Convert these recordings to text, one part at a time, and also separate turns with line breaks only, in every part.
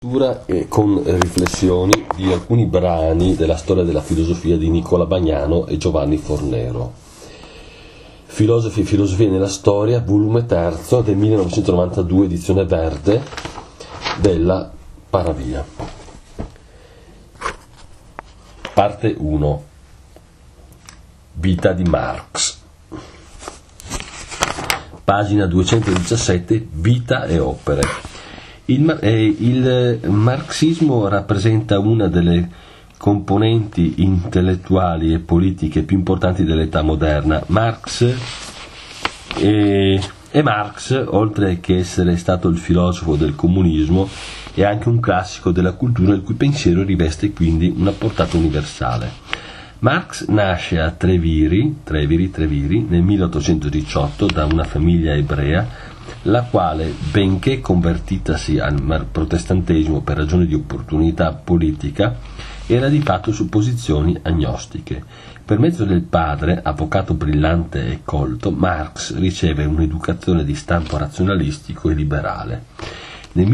Con riflessioni di alcuni brani della storia della filosofia di Nicola Bagnano e Giovanni Fornero. Filosofi e filosofia nella storia, volume 3 del 1992, edizione verde della Paravia. Parte 1. Vita di Marx. Pagina 217, Vita e opere. Il marxismo rappresenta una delle componenti intellettuali e politiche più importanti dell'età moderna. Marx, oltre che essere stato il filosofo del comunismo, è anche un classico della cultura il cui pensiero riveste quindi una portata universale. Marx nasce a Treviri nel 1818 da una famiglia ebrea, la quale, benché convertitasi al protestantesimo per ragioni di opportunità politica, era di fatto su posizioni agnostiche. Per mezzo del padre, avvocato brillante e colto, Marx riceve un'educazione di stampo razionalistico e liberale. Nel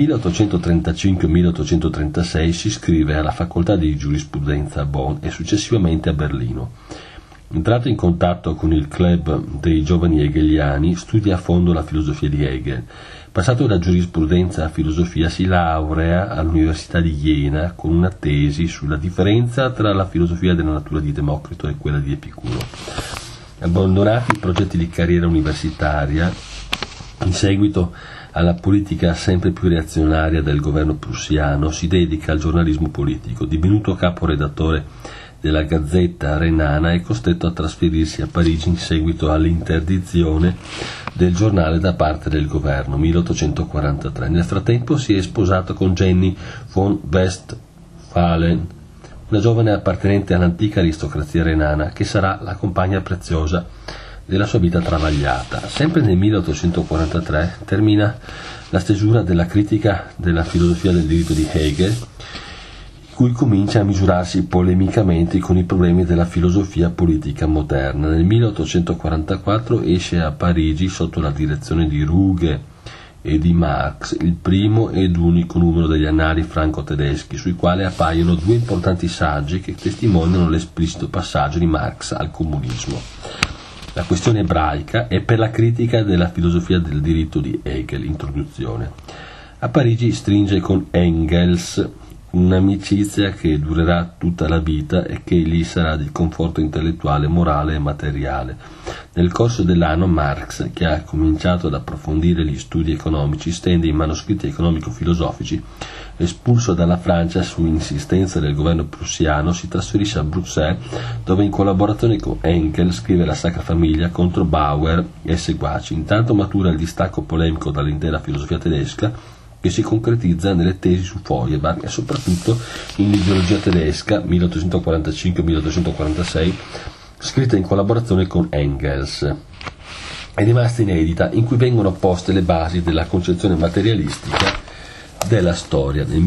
1835-1836 si iscrive alla facoltà di giurisprudenza a Bonn e successivamente a Berlino. Entrato in contatto con il club dei giovani hegeliani, studia a fondo la filosofia di Hegel. Passato da giurisprudenza a filosofia, si laurea all'Università di Jena con una tesi sulla differenza tra la filosofia della natura di Democrito e quella di Epicuro. Abbandonati i progetti di carriera universitaria, in seguito alla politica sempre più reazionaria del governo prussiano, si dedica al giornalismo politico. Divenuto caporedattore della Gazzetta Renana, è costretto a trasferirsi a Parigi in seguito all'interdizione del giornale da parte del governo, 1843. Nel frattempo si è sposato con Jenny von Westphalen, una giovane appartenente all'antica aristocrazia renana, che sarà la compagna preziosa della sua vita travagliata. Sempre nel 1843 termina la stesura della critica della filosofia del diritto di Hegel, cui comincia a misurarsi polemicamente con i problemi della filosofia politica moderna. Nel 1844 esce a Parigi, sotto la direzione di Ruge e di Marx, il primo ed unico numero degli annali franco-tedeschi, sui quali appaiono due importanti saggi che testimoniano l'esplicito passaggio di Marx al comunismo. La questione ebraica è per la critica della filosofia del diritto di Hegel, introduzione. A Parigi stringe con Engels un'amicizia che durerà tutta la vita e che gli sarà di conforto intellettuale, morale e materiale. Nel corso dell'anno Marx, che ha cominciato ad approfondire gli studi economici, stende i manoscritti economico-filosofici. Espulso dalla Francia su insistenza del governo prussiano, si trasferisce a Bruxelles, dove in collaborazione con Engels scrive La Sacra Famiglia contro Bauer e seguaci. Intanto matura il distacco polemico dall'intera filosofia tedesca, che si concretizza nelle tesi su Feuerbach e soprattutto in l'ideologia tedesca 1845-1846, scritta in collaborazione con Engels. È rimasta inedita, in cui vengono poste le basi della concezione materialistica della storia. Nel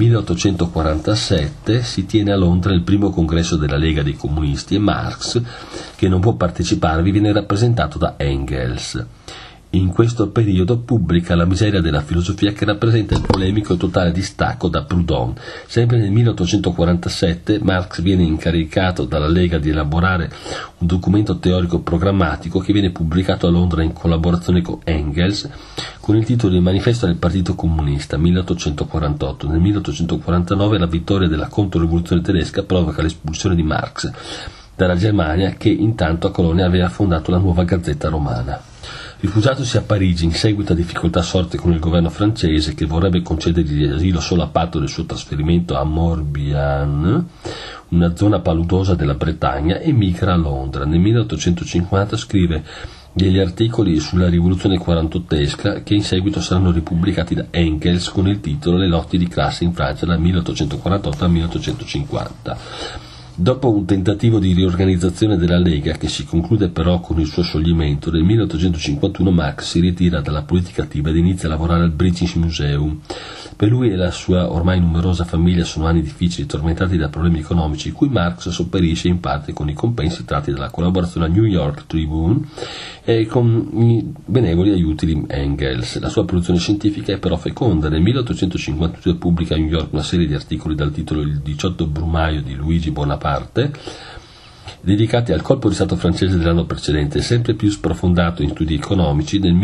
1847 si tiene a Londra il primo congresso della Lega dei Comunisti e Marx, che non può parteciparvi, viene rappresentato da Engels. In questo periodo pubblica La miseria della filosofia, che rappresenta il polemico e totale distacco da Proudhon. Sempre nel 1847 Marx viene incaricato dalla Lega di elaborare un documento teorico programmatico che viene pubblicato a Londra in collaborazione con Engels con il titolo di Manifesto del Partito Comunista, 1848. Nel 1849 la vittoria della controrivoluzione tedesca provoca l'espulsione di Marx dalla Germania, che intanto a Colonia aveva fondato la nuova Gazzetta Romana. Rifugiatosi a Parigi in seguito a difficoltà sorte con il governo francese, che vorrebbe concedergli asilo solo a patto del suo trasferimento a Morbihan, una zona paludosa della Bretagna, emigra a Londra. Nel 1850 scrive degli articoli sulla rivoluzione quarantottesca che in seguito saranno ripubblicati da Engels con il titolo Le lotte di classe in Francia dal 1848 al 1850. Dopo un tentativo di riorganizzazione della Lega, che si conclude però con il suo scioglimento, nel 1851 Marx si ritira dalla politica attiva ed inizia a lavorare al British Museum. Per lui e la sua ormai numerosa famiglia sono anni difficili, tormentati da problemi economici, cui Marx sopperisce in parte con i compensi tratti dalla collaborazione al New York Tribune e con i benevoli aiuti di Engels. La sua produzione scientifica è però feconda. Nel 1852 pubblica a New York una serie di articoli dal titolo Il 18 Brumaio di Luigi Bonaparte, dedicati al colpo di stato francese dell'anno precedente. Sempre più sprofondato in studi economici, nel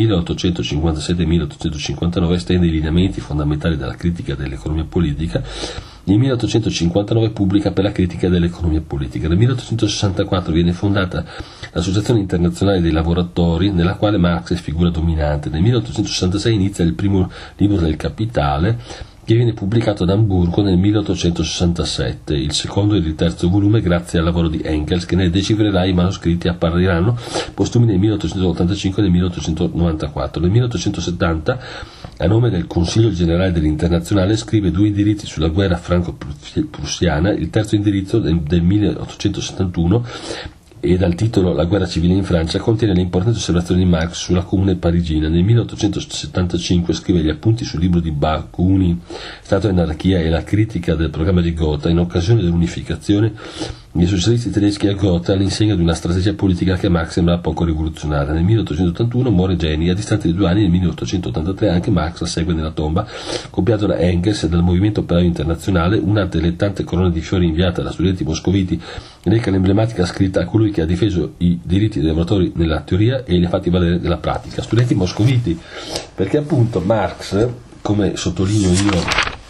1857-1859 estende i lineamenti fondamentali della critica dell'economia politica. Nel 1859 pubblica Per la critica dell'economia politica. Nel 1864 viene fondata l'Associazione Internazionale dei Lavoratori, nella quale Marx è figura dominante. Nel 1866 inizia il primo libro del Capitale, che viene pubblicato ad Amburgo nel 1867, il secondo ed il terzo volume grazie al lavoro di Engels, che ne decifrerà i manoscritti. Appariranno postumi nel 1885 e nel 1894. Nel 1870, a nome del Consiglio Generale dell'Internazionale, scrive 2 indirizzi sulla guerra franco-prussiana, il terzo indirizzo del 1871, e dal titolo La guerra civile in Francia contiene le importanti osservazioni di Marx sulla Comune parigina. Nel 1875 scrive gli appunti sul libro di Bakunin, Stato e anarchia e la critica del programma di Gotha, in occasione dell'unificazione dei socialisti tedeschi a Gotha, all'insegna di una strategia politica che a Marx sembrava poco rivoluzionaria. Nel 1881 muore Geni, a distanza di 2 anni. Nel 1883 anche Marx la segue nella tomba, copiato da Engels e dal Movimento Operaio Internazionale. Una delle tante corone di fiori inviate da studenti moscoviti reca l'emblematica scritta a colui che ha difeso i diritti dei lavoratori nella teoria e li ha fatti valere nella pratica. Studenti moscoviti, perché appunto Marx, come sottolineo io,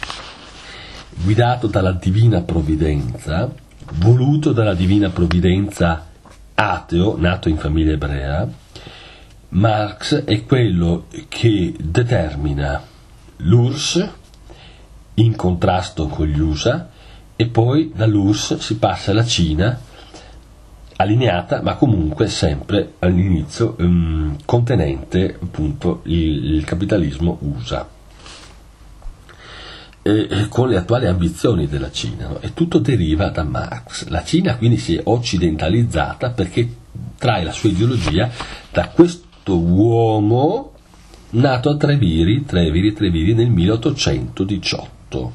guidato dalla divina provvidenza, voluto dalla divina provvidenza, ateo, nato in famiglia ebrea, Marx è quello che determina l'URSS in contrasto con gli USA, e poi dall'URSS si passa alla Cina, allineata ma comunque sempre all'inizio contenente appunto il capitalismo USA, con le attuali ambizioni della Cina, no? E tutto deriva da Marx. La Cina quindi si è occidentalizzata perché trae la sua ideologia da questo uomo nato a Treviri nel 1818.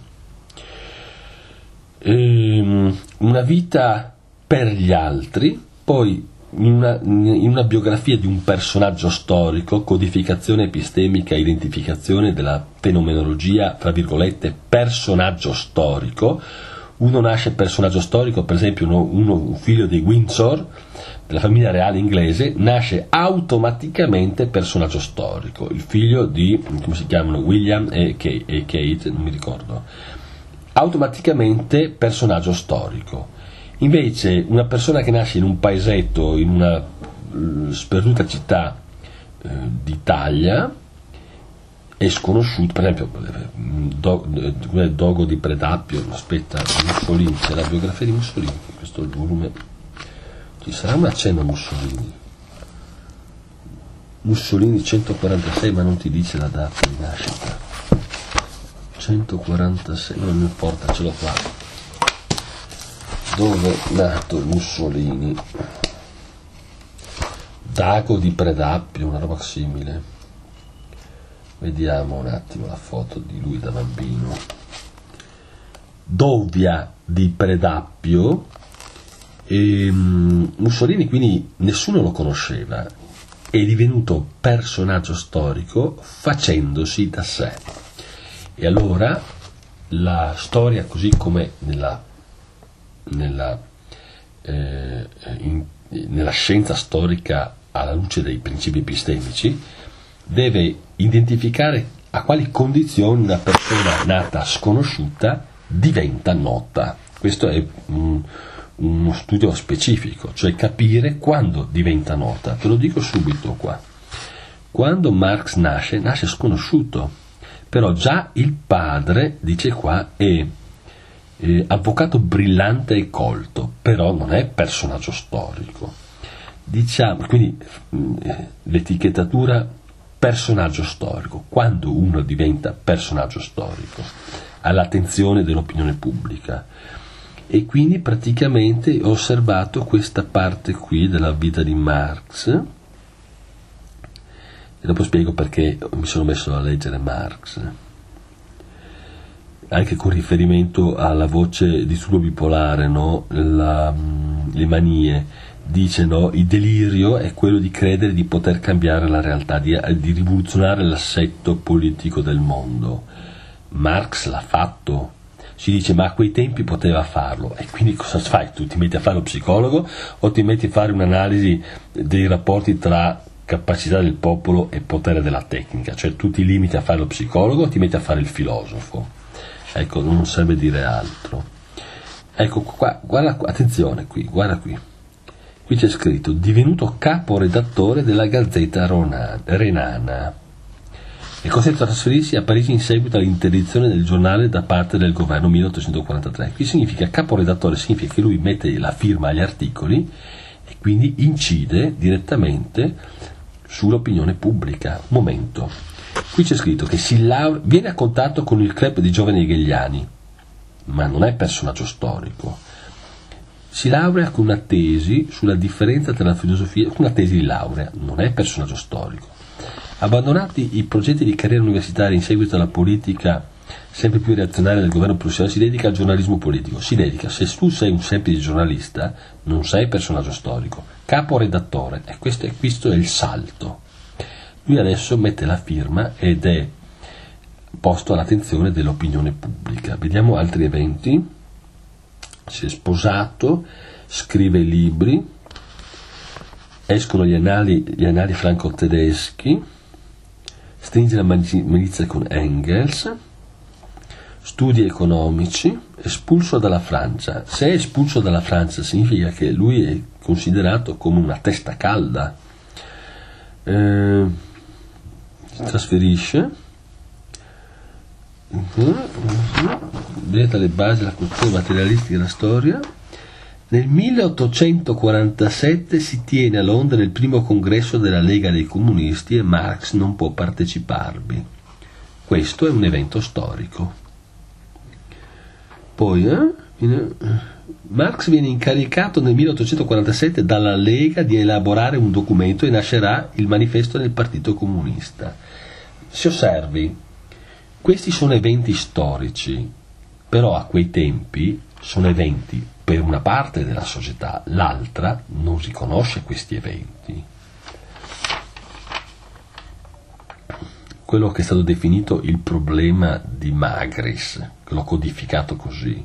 Una vita per gli altri, poi in una biografia di un personaggio storico, codificazione epistemica, identificazione della fenomenologia, fra virgolette, personaggio storico. Uno nasce personaggio storico, per esempio un figlio di Windsor, della famiglia reale inglese, nasce automaticamente personaggio storico. Il figlio di, come si chiamano, William e Kate, non mi ricordo, automaticamente personaggio storico. Invece una persona che nasce in un paesetto, in una sperduta città d'Italia, è sconosciuto. Per esempio Dogo di Predappio, aspetta, Mussolini, c'è la biografia di Mussolini, questo è il volume, ci sarà un accenno a Mussolini 146, ma non ti dice la data di nascita. 146, non importa, ce l'ho qua. Dove è nato Mussolini? Dago di Predappio, una roba simile. Vediamo un attimo la foto di lui da bambino. Dovia di Predappio. Mussolini quindi nessuno lo conosceva, è divenuto personaggio storico facendosi da sé. E allora la storia, così come nella scienza storica alla luce dei principi epistemici, deve identificare a quali condizioni una persona nata sconosciuta diventa nota. Questo è uno studio specifico, cioè capire quando diventa nota. Te lo dico subito qua. Quando Marx nasce sconosciuto, però già il padre, dice qua, è avvocato brillante e colto, però non è personaggio storico. Diciamo, quindi l'etichettatura personaggio storico, quando uno diventa personaggio storico, all'attenzione dell'opinione pubblica. E quindi praticamente ho osservato questa parte qui della vita di Marx, e dopo spiego perché mi sono messo a leggere Marx. anche con riferimento alla voce disturbo bipolare, no? Le manie, dice, no? Il delirio è quello di credere di poter cambiare la realtà, di rivoluzionare l'assetto politico del mondo. Marx l'ha fatto, si dice, ma a quei tempi poteva farlo, e quindi cosa fai? Tu ti metti a fare lo psicologo o ti metti a fare un'analisi dei rapporti tra capacità del popolo e potere della tecnica? Cioè tu ti limiti a fare lo psicologo o ti metti a fare il filosofo? Ecco, non serve dire altro. Ecco qua, guarda, attenzione qui, guarda qui. Qui c'è scritto: divenuto caporedattore della Gazzetta Renana. È costretto a trasferirsi a Parigi in seguito all'interdizione del giornale da parte del governo 1843. Qui significa caporedattore, significa che lui mette la firma agli articoli e quindi incide direttamente sull'opinione pubblica. Un momento. Qui c'è scritto che viene a contatto con il club di giovani hegeliani, ma non è personaggio storico. Si laurea con una tesi sulla differenza tra la filosofia, una tesi di laurea, non è personaggio storico. Abbandonati i progetti di carriera universitaria in seguito alla politica sempre più reazionaria del governo prussiano, si dedica al giornalismo politico. Si dedica, se tu sei un semplice giornalista, non sei personaggio storico. Caporedattore, e questo è il salto. Lui adesso mette la firma ed è posto all'attenzione dell'opinione pubblica. Vediamo altri eventi. Si è sposato, scrive libri, escono gli annali franco-tedeschi, stringe l'amicizia con Engels, studi economici, espulso dalla Francia. Se è espulso dalla Francia significa che lui è considerato come una testa calda. Si trasferisce, vedete le basi della cultura materialistica della storia. Nel 1847 si tiene a Londra il primo congresso della Lega dei Comunisti e Marx non può parteciparvi. Questo è un evento storico. Poi Marx viene incaricato nel 1847 dalla Lega di elaborare un documento e nascerà il manifesto del Partito Comunista. Si osservi, questi sono eventi storici, però a quei tempi sono eventi per una parte della società, l'altra non riconosce questi eventi. Quello che è stato definito il problema di Magris, che l'ho codificato così.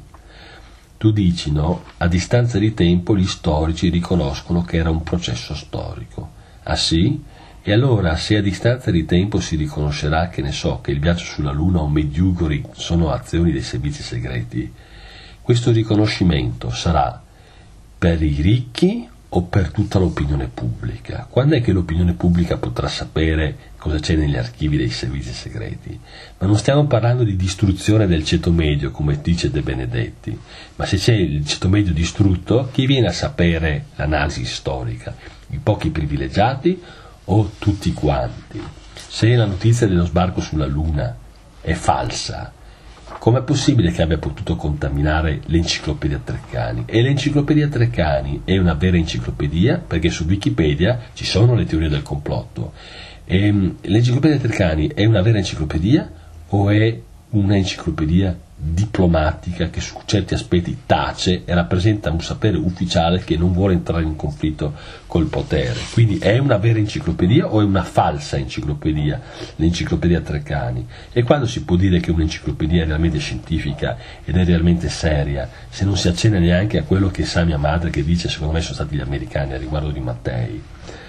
Tu dici, no, a distanza di tempo gli storici riconoscono che era un processo storico. Ah sì? E allora, se a distanza di tempo si riconoscerà, che ne so, che il viaggio sulla Luna o Medjugorje sono azioni dei servizi segreti, questo riconoscimento sarà per i ricchi o per tutta l'opinione pubblica? Quando è che l'opinione pubblica potrà sapere cosa c'è negli archivi dei servizi segreti? Ma non stiamo parlando di distruzione del ceto medio, come dice De Benedetti, ma se c'è il ceto medio distrutto, chi viene a sapere l'analisi storica? I pochi privilegiati o tutti quanti? Se la notizia dello sbarco sulla Luna è falsa, com'è possibile che abbia potuto contaminare l'enciclopedia Treccani? E l'enciclopedia Treccani è una vera enciclopedia, perché su Wikipedia ci sono le teorie del complotto. E l'enciclopedia Treccani è una vera enciclopedia o è un'enciclopedia diplomatica che su certi aspetti tace e rappresenta un sapere ufficiale che non vuole entrare in conflitto col potere? Quindi è una vera enciclopedia o è una falsa enciclopedia, l'enciclopedia Treccani? E quando si può dire che un'enciclopedia è realmente scientifica ed è realmente seria, se non si accenna neanche a quello che sa mia madre, che dice secondo me sono stati gli americani a riguardo di Mattei?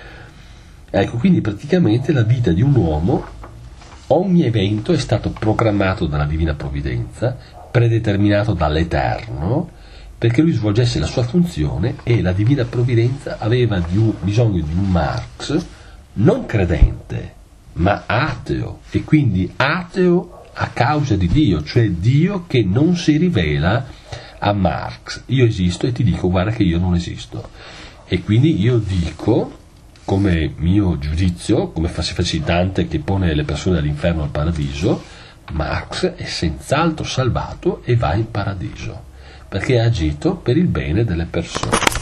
Ecco, quindi praticamente la vita di un uomo, ogni evento è stato programmato dalla Divina Provvidenza, predeterminato dall'Eterno, perché lui svolgesse la sua funzione, e la Divina Provvidenza aveva bisogno di un Marx non credente, ma ateo, e quindi ateo a causa di Dio, cioè Dio che non si rivela a Marx. Io esisto e ti dico guarda che io non esisto, e quindi io dico, come mio giudizio, come si faceva Dante che pone le persone dall'inferno al paradiso, Marx è senz'altro salvato e va in paradiso, perché ha agito per il bene delle persone.